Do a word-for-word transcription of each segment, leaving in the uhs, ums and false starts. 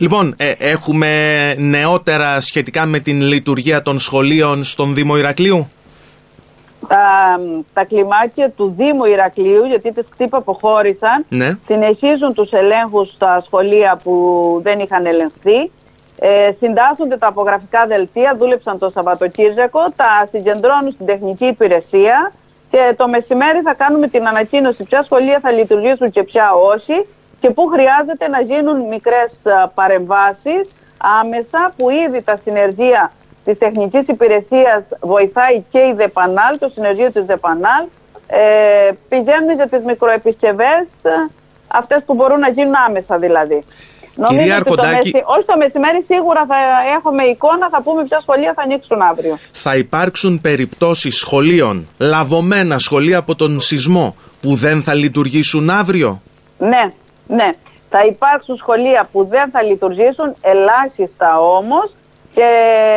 Λοιπόν, ε, έχουμε νεότερα σχετικά με την λειτουργία των σχολείων στον Δήμο Ηρακλείου. Τα, τα κλιμάκια του Δήμου Ηρακλείου, γιατί τις κτύπα αποχώρησαν, ναι. συνεχίζουν τους ελέγχους στα σχολεία που δεν είχαν ελεγχθεί. Ε, συντάσσονται τα απογραφικά δελτία, δούλεψαν το Σαββατοκύριακο, τα συγκεντρώνουν στην τεχνική υπηρεσία και το μεσημέρι θα κάνουμε την ανακοίνωση ποια σχολεία θα λειτουργήσουν και ποια όχι και πού χρειάζεται να γίνουν μικρές παρεμβάσεις άμεσα, που ήδη τα συνεργεία της τεχνικής υπηρεσίας βοηθάει και η ΔΕΠΑΝΑΛ, το συνεργείο της ΔΕΠΑΝΑΛ, ε, πηγαίνουν για τις μικροεπισκευές, αυτές που μπορούν να γίνουν άμεσα δηλαδή. Κυρία Αρχοντάκη, μεση... όχι το μεσημέρι σίγουρα θα έχουμε εικόνα, θα πούμε ποια σχολεία θα ανοίξουν αύριο. Θα υπάρξουν περιπτώσεις σχολείων, λαβωμένα σχολεία από τον σεισμό, που δεν θα λειτουργήσουν αύριο? Ναι, ναι. Θα υπάρξουν σχολεία που δεν θα λειτουργήσουν, ελάχιστα όμως, και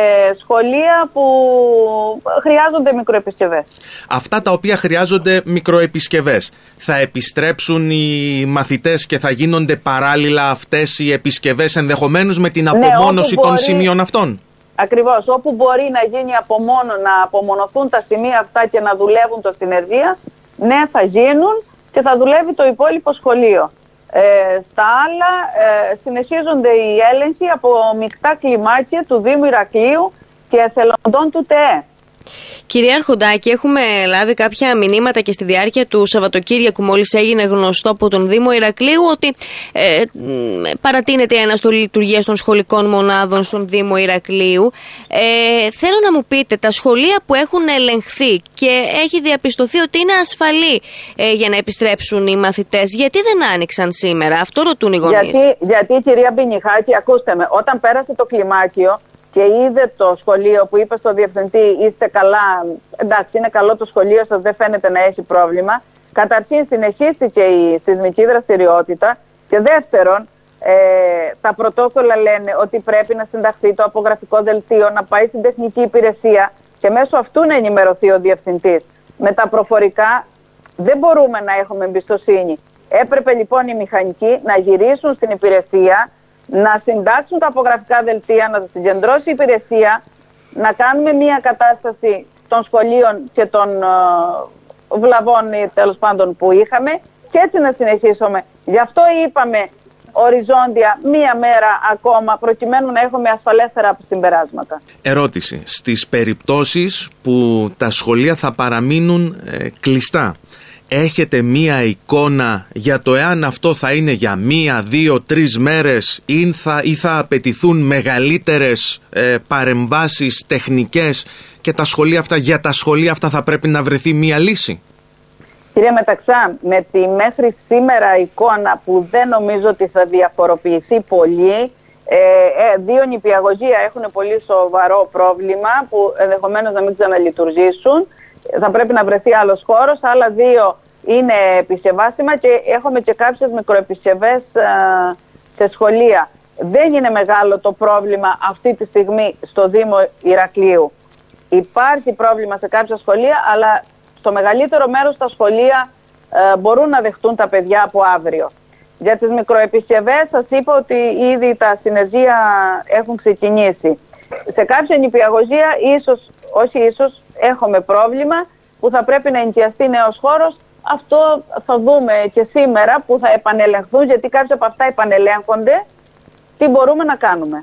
σχολεία που χρειάζονται μικροεπισκευές. Αυτά τα οποία χρειάζονται μικροεπισκευές, θα επιστρέψουν οι μαθητές και θα γίνονται παράλληλα αυτές οι επισκευές, ενδεχομένως με την απομόνωση ναι, των μπορεί, σημείων αυτών? Ακριβώς, όπου μπορεί να γίνει απομόνο, να απομονωθούν τα σημεία αυτά και να δουλεύουν το συνεργεία, ναι, θα γίνουν και θα δουλεύει το υπόλοιπο σχολείο. Ε, στα άλλα ε, συνεχίζονται οι έλεγχοι από μεικτά κλιμάκια του Δήμου Ηρακλείου και εθελοντών του ΤΕΕ. Κυρία Αρχοντάκη, έχουμε λάβει κάποια μηνύματα και στη διάρκεια του Σαββατοκύριακου, μόλις έγινε γνωστό από τον Δήμο Ηρακλείου ότι ε, παρατείνεται η αναστολή λειτουργίας των σχολικών μονάδων στον Δήμο Ηρακλείου. Ε, θέλω να μου πείτε, τα σχολεία που έχουν ελεγχθεί και έχει διαπιστωθεί ότι είναι ασφαλή ε, για να επιστρέψουν οι μαθητές, γιατί δεν άνοιξαν σήμερα? Αυτό ρωτούν οι γονείς. Γιατί, γιατί κυρία Μπινιχάκη, ακούστε με, όταν πέρασε το κλιμάκιο και είδε το σχολείο που είπε στο διευθυντή, είστε καλά, εντάξει είναι καλό το σχολείο σας, δεν φαίνεται να έχει πρόβλημα. Καταρχήν συνεχίστηκε η σεισμική δραστηριότητα και δεύτερον, ε, τα πρωτόκολλα λένε ότι πρέπει να συνταχθεί το απογραφικό δελτίο, να πάει στην τεχνική υπηρεσία και μέσω αυτού να ενημερωθεί ο διευθυντής. Με τα προφορικά δεν μπορούμε να έχουμε εμπιστοσύνη. Έπρεπε λοιπόν οι μηχανικοί να γυρίσουν στην υπηρεσία, να συντάξουν τα απογραφικά δελτία, να τα συγκεντρώσει η υπηρεσία, να κάνουμε μια κατάσταση των σχολείων και των uh, βλαβών τέλος πάντων που είχαμε και έτσι να συνεχίσουμε. Γι' αυτό είπαμε οριζόντια μία μέρα ακόμα προκειμένου να έχουμε ασφαλέστερα συμπεράσματα. Ερώτηση. Στις περιπτώσεις που τα σχολεία θα παραμείνουν ε, κλειστά, έχετε μία εικόνα για το εάν αυτό θα είναι για μία, δύο, τρεις μέρες ή θα, ή θα απαιτηθούν μεγαλύτερες ε, παρεμβάσεις τεχνικές και τα σχολεία αυτά, για τα σχολεία αυτά θα πρέπει να βρεθεί μία λύση? Κυρία Μεταξά, με τη μέχρι σήμερα εικόνα που δεν νομίζω ότι θα διαφοροποιηθεί πολύ, ε, ε, δύο νηπιαγωγεία έχουν πολύ σοβαρό πρόβλημα που ενδεχομένως να μην ξαναλειτουργήσουν. Θα πρέπει να βρεθεί άλλος χώρος, άλλα δύο είναι επισκευάσιμα και έχουμε και κάποιες μικροεπισκευές ε, σε σχολεία. Δεν είναι μεγάλο το πρόβλημα αυτή τη στιγμή στο Δήμο Ηρακλείου. Υπάρχει πρόβλημα σε κάποια σχολεία, αλλά στο μεγαλύτερο μέρος τα σχολεία ε, μπορούν να δεχτούν τα παιδιά από αύριο. Για τις μικροεπισκευές σας είπα ότι ήδη τα συνεργεία έχουν ξεκινήσει. Σε κάποια νηπιαγωγεία ίσως, όχι ίσως, έχουμε πρόβλημα που θα πρέπει να ενοικιαστεί νέος χώρος. Αυτό θα δούμε και σήμερα που θα επανελεγχθούν, γιατί κάποια από αυτά επανελέγχονται, τι μπορούμε να κάνουμε.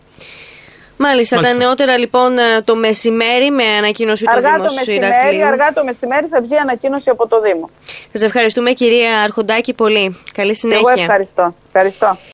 Μάλιστα, Μάλιστα. Τα νεότερα λοιπόν το μεσημέρι με ανακοίνωση του Δήμου Ηρακλείου. Αργά το μεσημέρι θα βγει ανακοίνωση από το Δήμο. Σας ευχαριστούμε κυρία Αρχοντάκη πολύ. Καλή συνέχεια. Εγώ ευχαριστώ. ευχαριστώ.